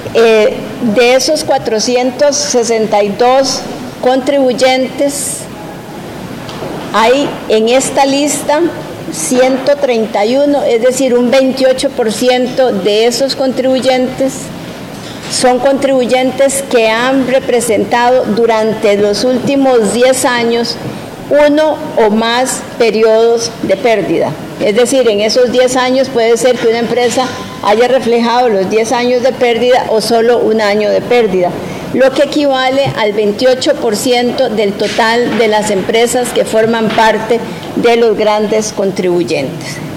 De esos 462 contribuyentes, hay en esta lista 131, es decir, un 28% de esos contribuyentes son contribuyentes que han representado durante los últimos 10 años uno o más periodos de pérdida. Es decir, en esos 10 años puede ser que una empresa haya reflejado los 10 años de pérdida o solo un año de pérdida, lo que equivale al 28% del total de las empresas que forman parte de los grandes contribuyentes.